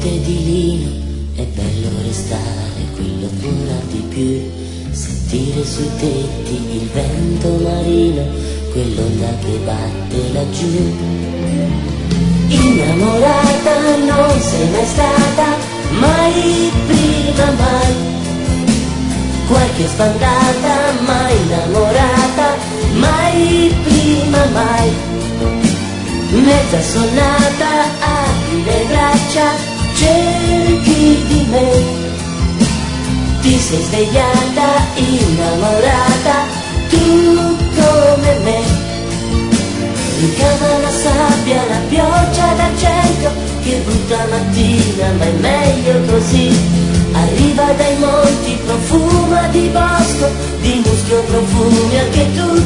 notte di lino, è bello restare quello ancora di più, sentire sui tetti il vento marino, quell'onda che batte laggiù. Innamorata non sei mai stata, mai prima mai, qualche sbandata, mai innamorata, mai prima mai, mezza sonnata, apri le braccia, cerchi di me, ti sei svegliata, innamorata, tu come me. Richiama la sabbia, la pioggia d'argento che butta mattina, ma è meglio così. Arriva dai monti, profuma di bosco, di muschio profumi anche tu.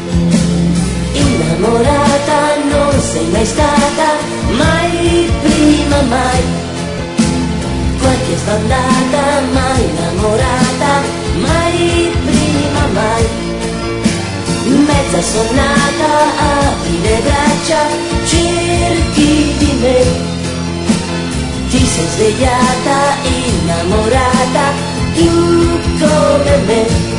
Innamorata non sei mai stata, mai prima mai, qualche sbandata, mai innamorata, mai prima mai, mezza sonnata, apri le braccia, cerchi di me, ti sei svegliata, innamorata, tu come me.